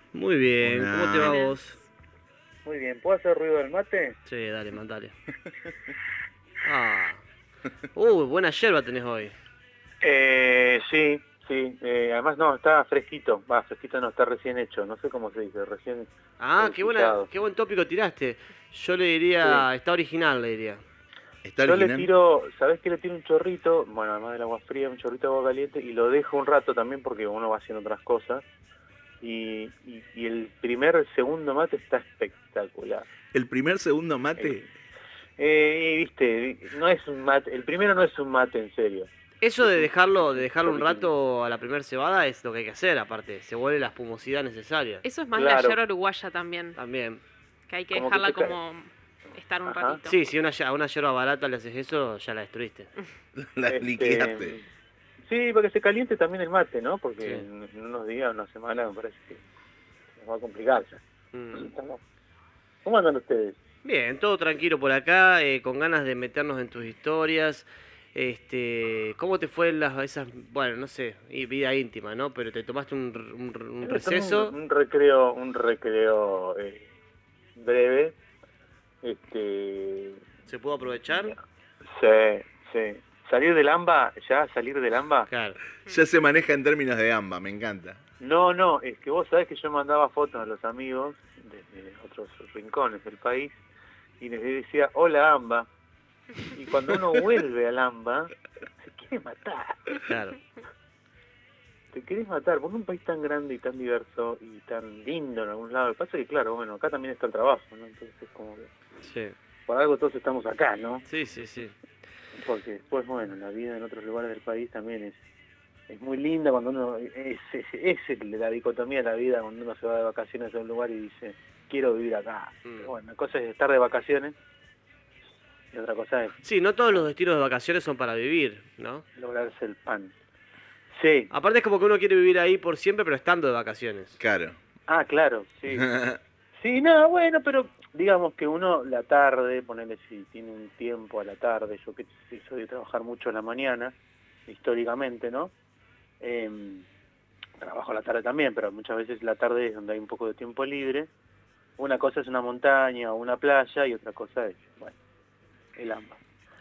Muy bien, ¿cómo te va Buenas. vos? Muy bien, ¿puedo hacer ruido del mate? Sí, dale, mandale. Ah. Buena yerba tenés hoy. Sí, sí. Además, no, está fresquito. Va, fresquito no, está recién hecho. No sé cómo se dice, recién Ah, pillado. qué buen tópico tiraste. Yo le Sí. diría, está original, le diría. ¿Está Yo le original? tiro, ¿sabés qué? Le tiro un chorrito, bueno, además del agua fría, un chorrito de agua caliente y lo dejo un rato también porque uno va haciendo otras cosas. Y el segundo mate está espectacular. ¿El primer, segundo Eh, mate? viste, no es un mate, el primero no es un mate en serio. Eso Es de un, dejarlo, es de un dejarlo un chorrito. rato a la primera cebada es lo que hay que hacer, aparte. Se vuelve la espumosidad necesaria. Eso es más la Claro, yerba uruguaya también, También. que hay que como que dejarla se cae. como estar un Ajá. ratito. Sí, si a una yerba barata le haces eso, ya la destruiste. La liquidaste. Sí, porque se caliente también el mate, ¿no? Sí. Porque en unos días, una semana, me parece que nos va a complicar ya. Mm. ¿Cómo andan ustedes? Bien, todo tranquilo por acá, con ganas de meternos en tus historias. ¿Cómo te fue en bueno, no sé, vida íntima, ¿no? Pero te tomaste un Me tomé receso. un recreo breve. Este, ¿Se pudo aprovechar? sí, sí. Salir del AMBA. Claro. Ya se maneja en términos de AMBA, me encanta. No, no, es que vos sabés que yo mandaba fotos a los amigos de otros rincones del país y les decía, hola AMBA. Y cuando uno vuelve al AMBA, se quiere matar. Claro. Te querés matar, porque es un país tan grande y tan diverso y tan lindo en algún lado. Lo que pasa es que, claro, bueno, acá también está el trabajo, ¿no? Entonces es como que Sí. por algo todos estamos acá, ¿no? Sí, sí, sí. Porque después, bueno, la vida en otros lugares del país también es muy linda cuando uno... la dicotomía de la vida cuando uno se va de vacaciones a un lugar y dice, quiero vivir acá. Pero bueno, una cosa es estar de vacaciones y otra cosa es Sí, no todos los destinos de vacaciones son para vivir, ¿no? lograrse el pan. Sí, Aparte es como que uno quiere vivir ahí por siempre, pero estando de vacaciones. Claro. claro, sí. Sí, nada, bueno, pero digamos que uno la tarde, ponele si tiene un tiempo a la tarde, yo que sí soy de trabajar mucho a la mañana, históricamente, ¿no? Trabajo a la tarde también, pero muchas veces la tarde es donde hay un poco de tiempo libre. Una cosa es una montaña o una playa y otra cosa es, bueno, el AMBA.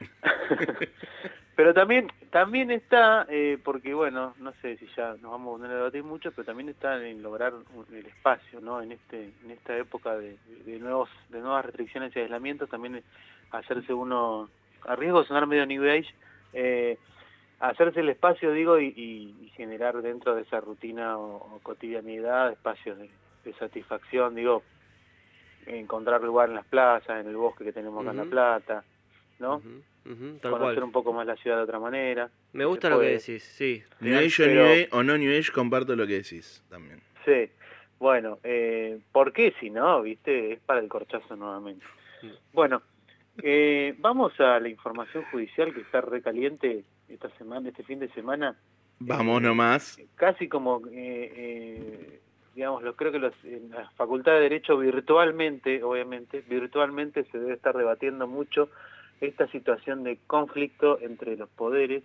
Pero también está, porque bueno, no sé si ya nos vamos a poner a debatir mucho, pero también está en lograr el espacio, ¿no? En esta época de nuevas restricciones y aislamientos, también hacerse uno, a riesgo de sonar medio New Age, hacerse el espacio, digo, y generar dentro de esa rutina o cotidianidad espacios de satisfacción, digo, encontrar lugar en las plazas, en el bosque que tenemos acá en La Ujú, Plata, ¿no? ujú, ujú, tal Conocer cual. un poco más la ciudad de otra manera, Me si se gusta lo que puede. decís, sí. New Age Pero, o no New Age, comparto lo que decís también. sí, bueno, ¿por qué si no? ¿Viste? Es para el corchazo nuevamente. Bueno, vamos a la información judicial que está recaliente esta semana, este fin de semana. Vamos nomás. Casi como, digamos, creo que en la Facultad de Derecho virtualmente, obviamente, virtualmente se debe estar debatiendo mucho esta situación de conflicto entre los poderes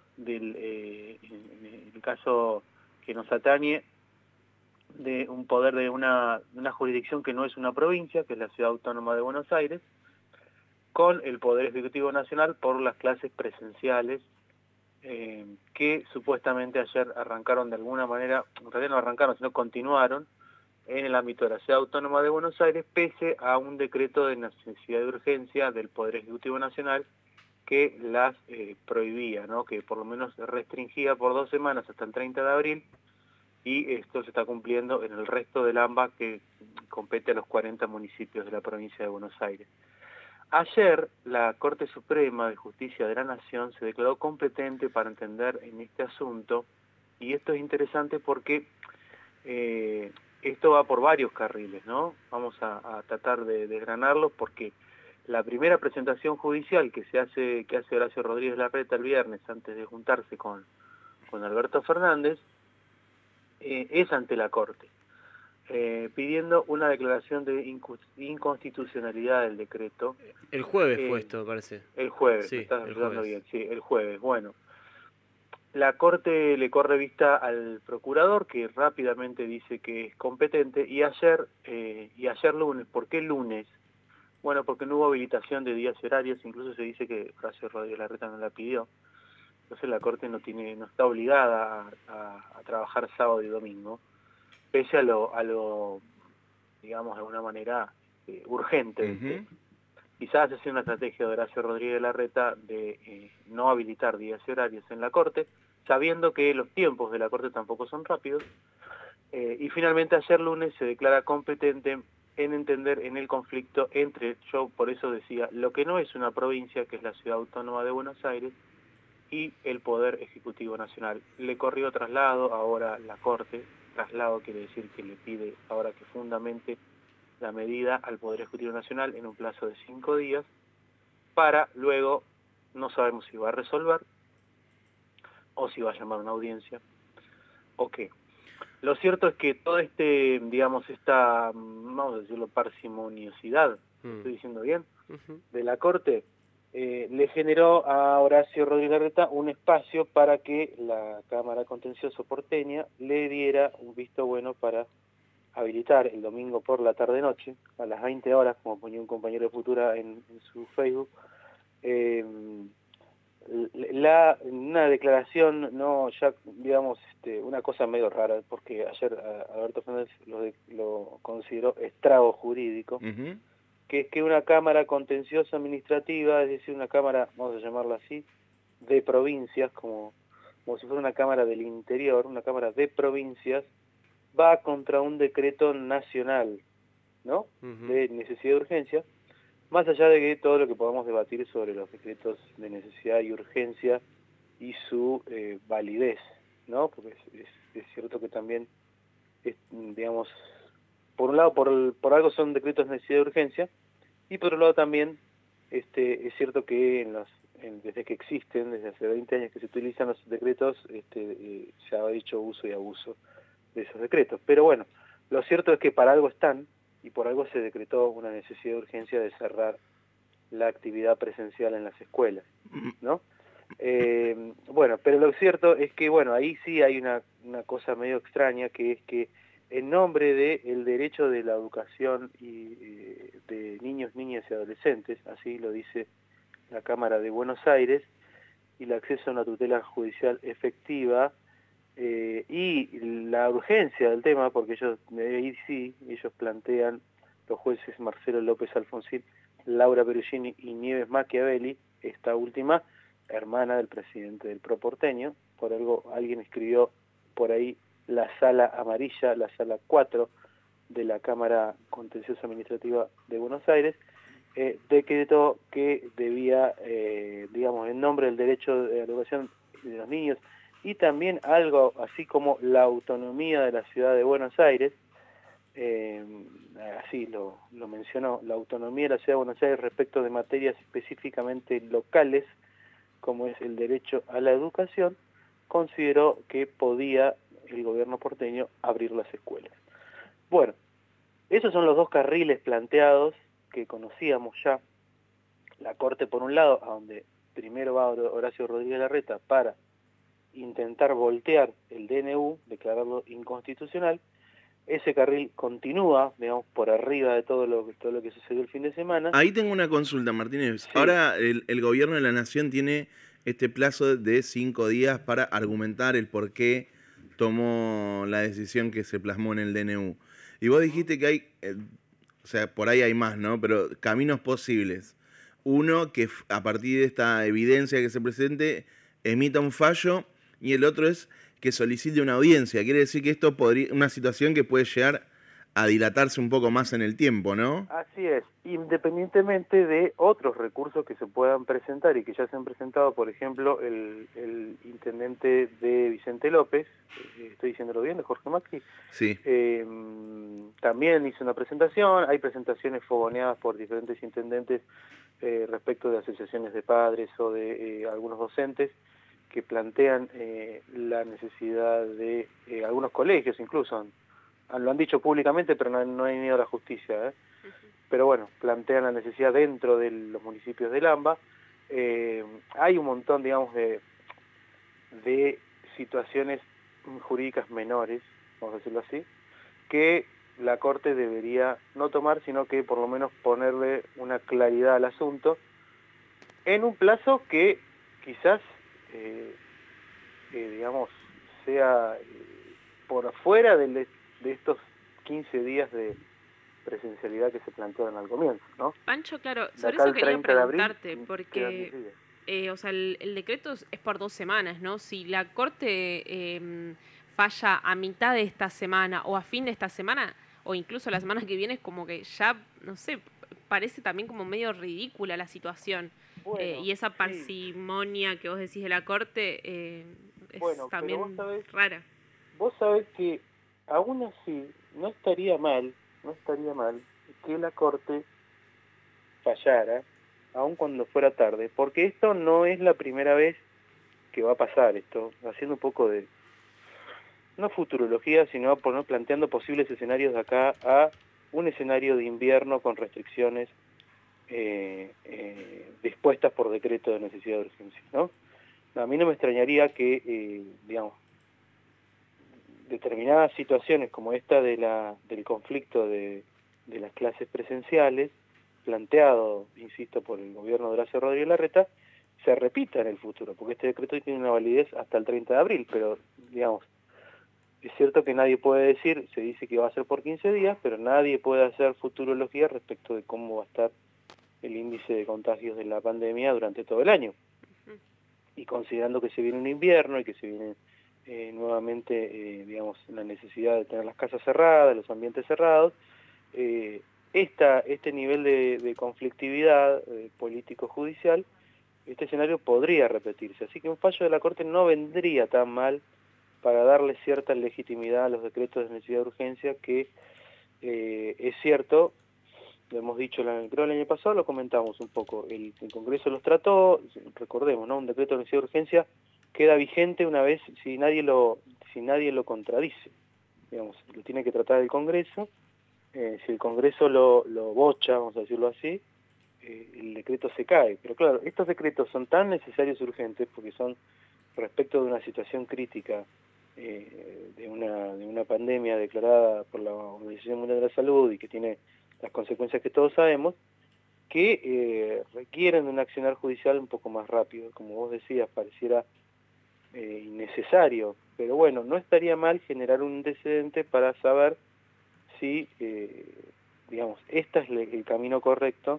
en el caso que nos atañe, de un poder de una jurisdicción que no es una provincia, que es la Ciudad Autónoma de Buenos Aires, con el Poder Ejecutivo Nacional por las clases presenciales que supuestamente ayer arrancaron de alguna manera, en realidad no arrancaron, sino continuaron en el ámbito de la Ciudad Autónoma de Buenos Aires, pese a un decreto de necesidad de urgencia del Poder Ejecutivo Nacional que las prohibía, ¿no? Que por lo menos restringía por 2 semanas hasta el 30 de abril, y esto se está cumpliendo en el resto del AMBA que compete a los 40 municipios de la provincia de Buenos Aires. Ayer, la Corte Suprema de Justicia de la Nación se declaró competente para entender en este asunto, y esto es interesante porque esto va por varios carriles, ¿no? Vamos a tratar de desgranarlos porque la primera presentación judicial que hace Horacio Rodríguez Larreta el viernes antes de juntarse con Alberto Fernández es ante la Corte. Pidiendo una declaración de inconstitucionalidad del decreto. El jueves fue esto, me parece. El jueves, me Sí, estás el ayudando jueves. bien, sí, el jueves. Bueno, La Corte le corre vista al procurador, que rápidamente dice que es competente, y ayer lunes. ¿Por qué lunes? Bueno, porque no hubo habilitación de días y horarios, incluso se dice que Horacio Rodríguez Larreta no la pidió. Entonces la Corte no está obligada a trabajar sábado y domingo, pese a lo digamos, de alguna manera urgente del tema. Quizás ha sido una estrategia de Horacio Rodríguez Larreta de no habilitar días y horarios en la Corte, sabiendo que los tiempos de la Corte tampoco son rápidos, y finalmente ayer lunes se declara competente en entender en el conflicto entre, yo por eso decía, lo que no es una provincia, que es la Ciudad Autónoma de Buenos Aires, y el Poder Ejecutivo Nacional. Le corrió traslado, ahora la Corte, traslado quiere decir que le pide ahora que fundamente la medida al Poder Ejecutivo Nacional en un plazo de 5 días, para luego, no sabemos si va a resolver, o si va a llamar a una audiencia, o qué. Lo cierto es que todo digamos, esta, vamos a decirlo, parsimoniosidad, ¿estoy diciendo bien?, de la Corte, le generó a Horacio Rodríguez Larreta un espacio para que la Cámara Contencioso porteña le diera un visto bueno para habilitar el domingo por la tarde-noche, a las 20 horas, como ponía un compañero de Futura en su Facebook, una declaración, no ya digamos una cosa medio rara, porque ayer Alberto Fernández lo consideró estrago jurídico, que es que una cámara contenciosa administrativa, es decir, una cámara, vamos a llamarla así, de provincias, como si fuera una cámara del interior, una cámara de provincias, va contra un decreto nacional, ¿no?, de necesidad de urgencia, más allá de que todo lo que podamos debatir sobre los decretos de necesidad y urgencia y su validez, ¿no?, porque es cierto que también, digamos, por un lado, por algo son decretos de necesidad de urgencia, y por otro lado también es cierto que desde que existen, desde hace 20 años que se utilizan los decretos, se ha hecho uso y abuso de esos decretos. Pero bueno, lo cierto es que para algo están, y por algo se decretó una necesidad de urgencia de cerrar la actividad presencial en las escuelas, ¿no? Bueno, pero lo cierto es que, bueno, ahí sí hay una cosa medio extraña, que es que en nombre del derecho de la educación y de niños, niñas y adolescentes, así lo dice la Cámara de Buenos Aires, y el acceso a una tutela judicial efectiva, y la urgencia del tema, porque ellos plantean, los jueces Marcelo López Alfonsín, Laura Perugini y Nieves Machiavelli, esta última hermana del presidente del PRO porteño, por algo alguien escribió por ahí la sala amarilla, la sala 4 de la Cámara Contenciosa Administrativa de Buenos Aires, decretó que debía, digamos, en nombre del derecho de la educación de los niños, y también algo así como la autonomía de la ciudad de Buenos Aires, así lo mencionó, la autonomía de la ciudad de Buenos Aires respecto de materias específicamente locales, como es el derecho a la educación, consideró que podía el gobierno porteño abrir las escuelas. Bueno, esos son los dos carriles planteados que conocíamos ya. La Corte, por un lado, a donde primero va Horacio Rodríguez Larreta para intentar voltear el DNU, declararlo inconstitucional. Ese carril continúa, digamos, por arriba de todo lo que sucedió el fin de semana. Ahí tengo una consulta, Martínez. Sí. Ahora el gobierno de la Nación tiene este plazo de 5 días para argumentar el por qué tomó la decisión que se plasmó en el DNU. Y vos dijiste que hay, o sea, por ahí hay más, ¿no? Pero caminos posibles. Uno, que a partir de esta evidencia que se presente, emita un fallo, y el otro es que solicite una audiencia. Quiere decir que esto podría, una situación que puede llegar a dilatarse un poco más en el tiempo, ¿no? Así es, independientemente de otros recursos que se puedan presentar y que ya se han presentado, por ejemplo, el intendente de Vicente López, estoy diciéndolo bien, de Jorge Macri, Sí. también hizo una presentación, hay presentaciones fogoneadas por diferentes intendentes respecto de asociaciones de padres o de algunos docentes que plantean la necesidad de algunos colegios incluso, lo han dicho públicamente, pero no han ido a la justicia, pero bueno, plantean la necesidad dentro de los municipios del AMBA. Hay un montón, digamos, de situaciones jurídicas menores, vamos a decirlo así, que la Corte debería no tomar, sino que por lo menos ponerle una claridad al asunto en un plazo que quizás, digamos, sea por afuera de estos 15 días de presencialidad que se plantearon al comienzo, ¿no? Pancho, claro, De sobre acá eso al quería 30 de abril preguntarte, quedan porque 10 días. o sea, el decreto es por 2 semanas, ¿no? Si la Corte falla a mitad de esta semana o a fin de esta semana, o incluso la semana que viene, es como que ya, no sé, parece también como medio ridícula la situación. Bueno, Y esa sí, parsimonia que vos decís de la Corte es bueno, pero también rara. vos sabés que aún así no estaría mal que la Corte fallara, aun cuando fuera tarde, porque esto no es la primera vez que va a pasar esto, haciendo un poco de, no futurología, sino planteando posibles escenarios de acá a un escenario de invierno con restricciones dispuestas por decreto de necesidad de urgencia, ¿no? A mí no me extrañaría que, digamos, determinadas situaciones como esta del conflicto de las clases presenciales, planteado, insisto, por el gobierno de Horacio Rodríguez Larreta, se repita en el futuro, porque este decreto tiene una validez hasta el 30 de abril, pero, digamos, es cierto que nadie puede decir, se dice que va a ser por 15 días, pero nadie puede hacer futurología respecto de cómo va a estar el índice de contagios de la pandemia durante todo el año. Y considerando que se viene un invierno y que se viene nuevamente, digamos, la necesidad de tener las casas cerradas, los ambientes cerrados, este nivel de conflictividad político-judicial, este escenario podría repetirse. Así que un fallo de la Corte no vendría tan mal para darle cierta legitimidad a los decretos de necesidad de urgencia que, es cierto, lo hemos dicho creo el año pasado, lo comentamos un poco, el Congreso los trató, recordemos, ¿no? Un decreto de necesidad de urgencia queda vigente una vez si nadie lo contradice, digamos, lo tiene que tratar el Congreso, si el Congreso lo bocha, vamos a decirlo así, el decreto se cae. Pero claro, estos decretos son tan necesarios y urgentes porque son respecto de una situación crítica, de una pandemia declarada por la Organización Mundial de la Salud y que tiene las consecuencias que todos sabemos, que requieren de un accionar judicial un poco más rápido. Como vos decías, pareciera innecesario, pero bueno, no estaría mal generar un antecedente para saber si, digamos, este es el camino correcto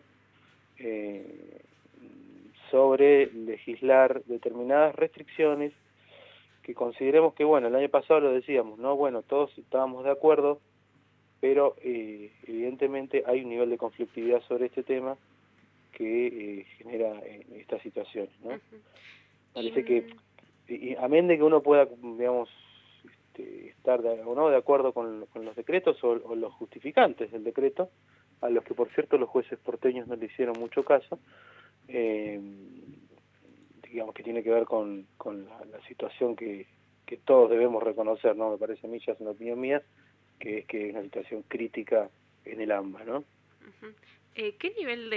sobre legislar determinadas restricciones que consideremos que, bueno, el año pasado lo decíamos, ¿no? Bueno, todos estábamos de acuerdo, pero evidentemente hay un nivel de conflictividad sobre este tema que genera estas situaciones, ¿no? Parece que, amén de que uno pueda, digamos, estar o no de acuerdo con los decretos o los justificantes del decreto, a los que por cierto los jueces porteños no le hicieron mucho caso, digamos que tiene que ver con la situación que todos debemos reconocer, ¿no? Me parece a mí, ya es una opinión mía, que es una situación crítica en el AMBA, ¿no? ¿Qué nivel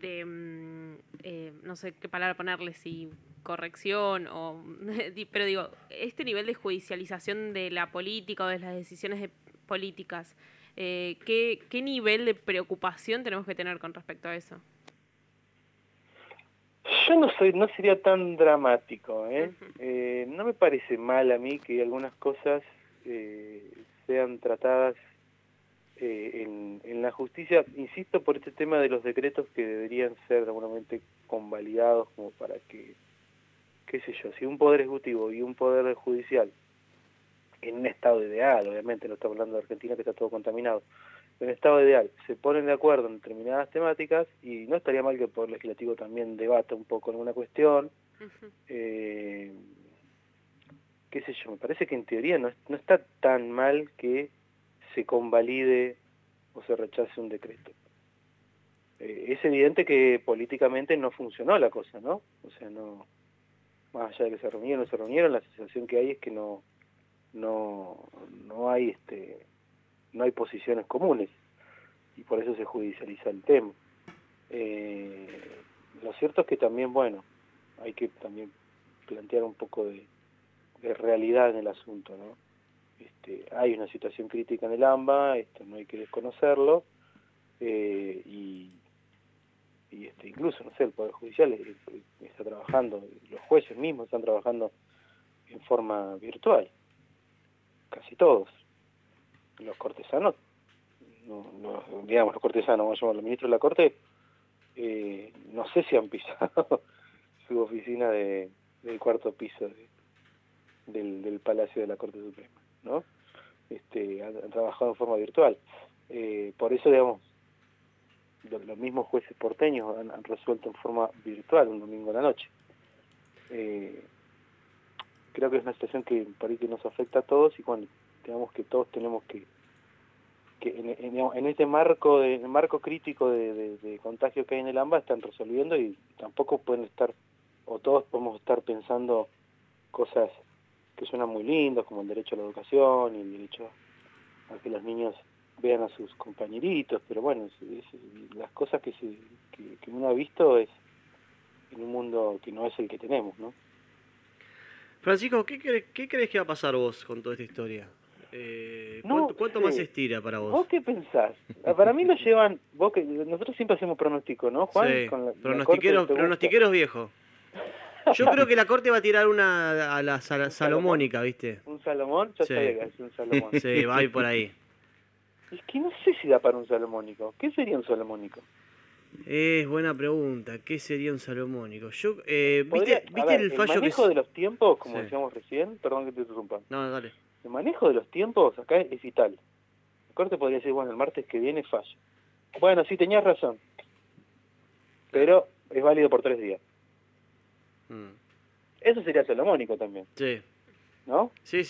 no sé qué palabra ponerle, si corrección o, pero digo, este nivel de judicialización de la política o de las decisiones políticas, ¿qué nivel de preocupación tenemos que tener con respecto a eso? Yo no sería tan dramático, ¿eh? No me parece mal a mí que algunas cosas sean tratadas en la justicia, insisto, por este tema de los decretos que deberían ser de alguna manera convalidados como para que, qué sé yo, si un poder ejecutivo y un poder judicial, en un estado ideal, obviamente no estamos hablando de Argentina que está todo contaminado, en un estado ideal se ponen de acuerdo en determinadas temáticas, y no estaría mal que el Poder Legislativo también debata un poco alguna cuestión, qué sé yo, me parece que en teoría no está tan mal que se convalide o se rechace un decreto. Es evidente que políticamente no funcionó la cosa, ¿no? O sea, no, más allá de que se reunieron o no se reunieron, la sensación que hay es que no hay no hay posiciones comunes, y por eso se judicializa el tema. Lo cierto es que también, bueno, hay que también plantear un poco de realidad en el asunto, ¿no? Hay una situación crítica en el AMBA, no hay que desconocerlo, y incluso, no sé, el Poder Judicial está trabajando, los jueces mismos están trabajando en forma virtual, casi todos. Los cortesanos, digamos los cortesanos, vamos a llamar los ministros de la Corte, no sé si han pisado su oficina del cuarto piso del Palacio de la Corte Suprema, ¿no? Han trabajado en forma virtual. Por eso, digamos, los mismos jueces porteños han resuelto en forma virtual un domingo a la noche. Creo que es una situación que por ahí que nos afecta a todos, y cuando digamos que todos tenemos que en este marco crítico de contagio que hay en el AMBA están resolviendo, y tampoco pueden estar, o todos podemos estar pensando cosas que suenan muy lindas, como el derecho a la educación y el derecho a que los niños vean a sus compañeritos, pero bueno, las cosas que uno ha visto es en un mundo que no es el que tenemos, ¿no? Francisco, ¿qué crees que va a pasar vos con toda esta historia? ¿Cuánto más se estira para vos? ¿Vos qué pensás? Para mí lo llevan, nosotros siempre hacemos pronóstico, ¿no, Juan? Sí, Con pronostiqueros viejos. Yo creo que la Corte va a tirar una a la salomónica, ¿viste? ¿Un Salomón? Yo sabía que es un Salomón. Sí, va a ir por ahí. Es que no sé si da para un salomónico. ¿Qué sería un salomónico? Es buena pregunta. ¿Qué sería un salomónico? ¿Viste el fallo el manejo de los tiempos, como Sí. decíamos recién? Perdón que te interrumpa. No, dale. El manejo de los tiempos acá es vital. La Corte podría decir, bueno, el martes que viene fallo. Bueno, sí, tenías razón. Pero es válido por 3 días. Eso sería salomónico también. Sí. ¿No? Sí.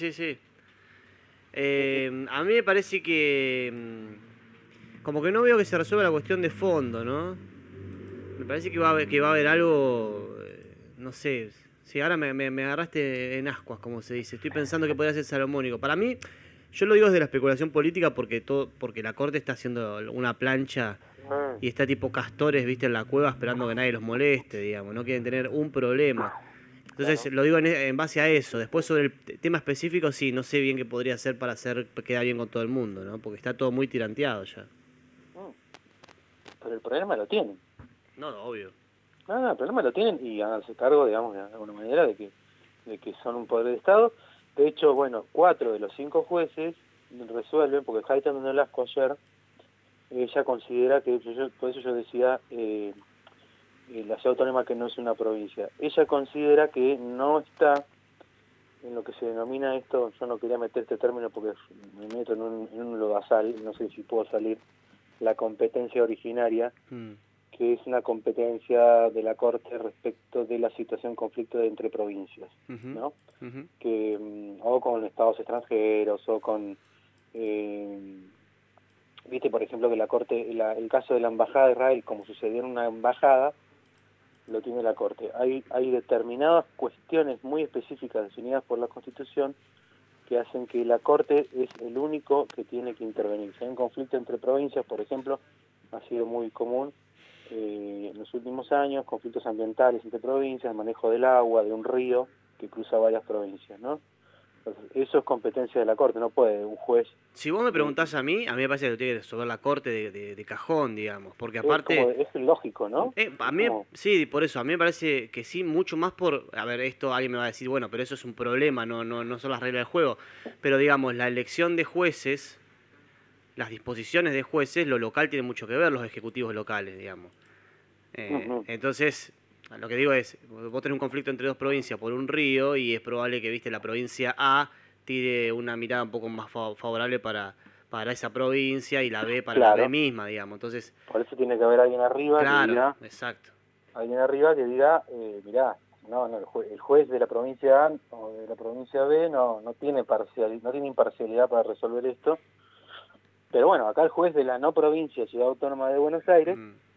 A mí me parece que como que no veo que se resuelva la cuestión de fondo, ¿no? Me parece que va a haber algo, no sé. Sí, ahora me agarraste en ascuas, como se dice. Estoy pensando que podría ser salomónico. Para mí, yo lo digo desde la especulación política porque la Corte está haciendo una plancha y está tipo castores, viste, en la cueva esperando que nadie los moleste, digamos. No quieren tener un problema. Entonces, Claro. lo digo en base a eso. Después, sobre el tema específico, sí, no sé bien qué podría hacer para quedar bien con todo el mundo, ¿no? Porque está todo muy tiranteado ya. Pero el problema lo tienen. No, obvio. El problema lo tienen, y háganse cargo, digamos, de alguna manera, de que son un poder de Estado. De hecho, bueno, 4 de los 5 jueces resuelven, porque Jaitan Nolasco ayer, ella considera que, por eso yo decía, la ciudad autónoma que no es una provincia. Ella considera que no está en lo que se denomina esto, yo no quería meter este término porque me meto en un lodazal, no sé si puedo salir, la competencia originaria, que es una competencia de la Corte respecto de la situación conflicto entre provincias, ¿no? Que o con estados extranjeros o con viste, por ejemplo, que la Corte, el caso de la Embajada de Israel, como sucedió en una embajada, lo tiene la Corte. Hay determinadas cuestiones muy específicas definidas por la Constitución que hacen que la Corte es el único que tiene que intervenir. Si hay un conflicto entre provincias, por ejemplo, ha sido muy común en los últimos años, conflictos ambientales entre provincias, el manejo del agua, de un río que cruza varias provincias, ¿no? Entonces, eso es competencia de la Corte, no puede un juez... Si vos me preguntás a mí me parece que lo tiene que resolver la Corte de cajón, digamos, porque aparte... Es lógico, ¿no? A mí, sí, por eso, a mí me parece que sí, mucho más por... A ver, esto alguien me va a decir, bueno, pero eso es un problema, no son las reglas del juego. Pero digamos, la elección de jueces, las disposiciones de jueces, lo local tiene mucho que ver, los ejecutivos locales, digamos. Entonces, lo que digo es, vos tenés un conflicto entre 2 provincias por un río y es probable que, viste, la provincia A tire una mirada un poco más favorable para esa provincia y la B para la B misma, digamos. Entonces, por eso tiene que haber alguien arriba que diga... Exacto. Alguien arriba que diga, mirá, el juez de la provincia A o de la provincia B no tiene imparcialidad para resolver esto. Pero bueno, acá el juez de la no provincia, Ciudad Autónoma de Buenos Aires,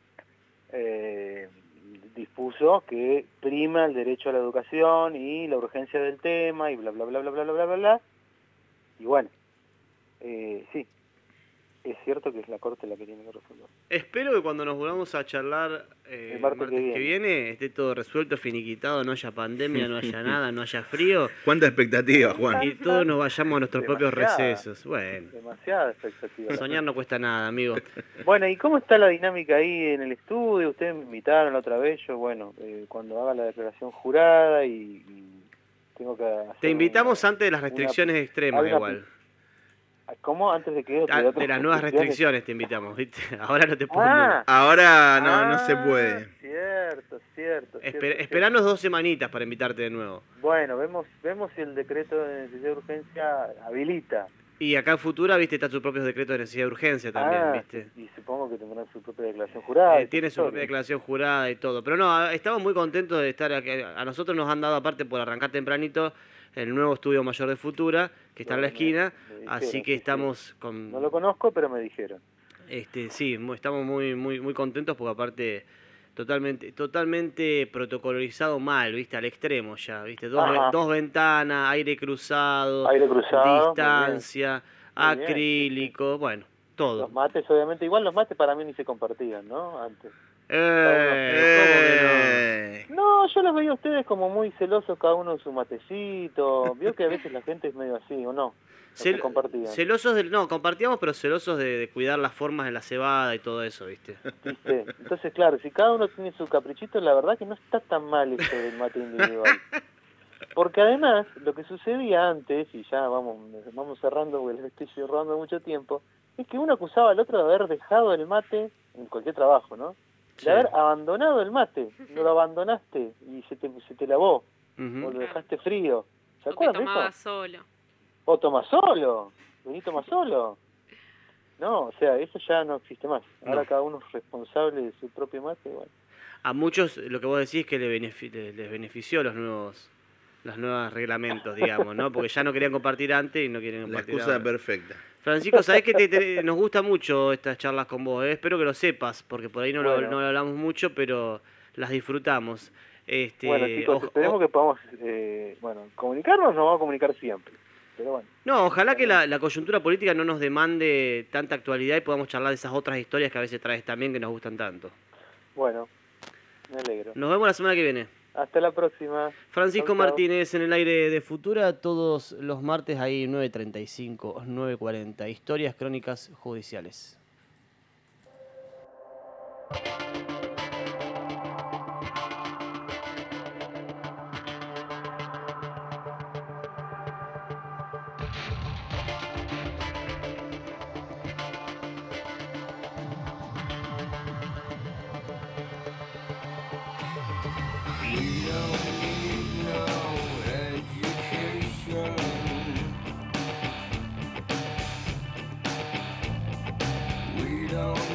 dispuso que prima el derecho a la educación y la urgencia del tema y bla, bla, bla, bla, bla, bla, bla, bla, bla. Y bueno, sí, es cierto que es la Corte la que tiene que resolver. Espero que cuando nos volvamos a charlar El el martes martes que que viene esté todo resuelto, finiquitado, no haya pandemia, no haya nada, no haya frío ¿Cuánta expectativa, Juan? y todos nos vayamos a nuestros propios Demasiada. recesos. Bueno, Demasiada expectativa. soñar no cuesta nada, amigo. Bueno, ¿y cómo está la dinámica ahí en el estudio? Ustedes me invitaron la otra vez, yo, bueno, cuando haga la declaración jurada y tengo que hacer Te invitamos una- antes de las restricciones extremas una- igual. ¿Cómo? Antes de que... De las nuevas restricciones te invitamos, ¿viste? Ahora no te podemos... Ahora no se puede. Cierto. Esperanos 2 semanitas para invitarte de nuevo. Bueno, vemos si el decreto de necesidad de urgencia habilita. Y acá en Futura, viste, está sus propios decretos de necesidad de urgencia también, viste. Y supongo que tendrán su propia declaración jurada. y Tiene su todo. propia declaración jurada y todo. Pero no, estamos muy contentos de estar aquí. A nosotros nos han dado, aparte por arrancar tempranito, el nuevo estudio mayor de Futura, que está en la Bueno, esquina. me dijeron, Así que sí. estamos con... No lo conozco, pero me dijeron. Sí, estamos muy contentos porque aparte totalmente protocolarizado mal, viste, al extremo ya, viste, Ajá. dos ventanas, aire cruzado, Aire cruzado, distancia, muy bien, acrílico, bueno, todo. Los mates, obviamente, igual los mates para mí ni se compartían, ¿no? Antes. ¿Cómo que no? No, yo los veía a ustedes como muy celosos, cada uno en su matecito. Vio que a veces la gente es medio así, ¿o no? No se compartían. Celosos no, compartíamos, pero celosos de cuidar las formas de la cebada y todo eso, viste. ¿Viste? Entonces, claro, si cada uno tiene su caprichito, la verdad que no está tan mal eso del mate individual. Porque además, lo que sucedía antes, y ya vamos cerrando porque les estoy robando mucho tiempo, es que uno acusaba al otro de haber dejado el mate en cualquier trabajo, ¿no? De Sí. haber abandonado el mate. No lo abandonaste y se te lavó. Ujú. O lo dejaste frío. ¿Se O que acuerdan de tomaba eso? solo. O toma solo. Vení, toma solo. No, o sea, eso ya no existe más. Ahora No. cada uno es responsable de su propio mate. Bueno. A muchos lo que vos decís es que les benefició los nuevos reglamentos, digamos, ¿no? Porque ya no querían compartir antes y no quieren La compartir excusa ahora. perfecta. Francisco, sabés que nos gusta mucho estas charlas con vos, ¿eh? Espero que lo sepas, porque por ahí no Bueno. lo hablamos mucho, pero las disfrutamos. Bueno, chicos, esperemos que podamos comunicarnos, nos vamos a comunicar siempre. Pero bueno. No, ojalá que la coyuntura política no nos demande tanta actualidad y podamos charlar de esas otras historias que a veces traes también que nos gustan tanto. Bueno, me alegro. Nos vemos la semana que viene. Hasta la próxima. Francisco Chau, chau. Martínez en el aire de Futura, todos los martes ahí 9:35, 9:40. Historias crónicas judiciales. We don't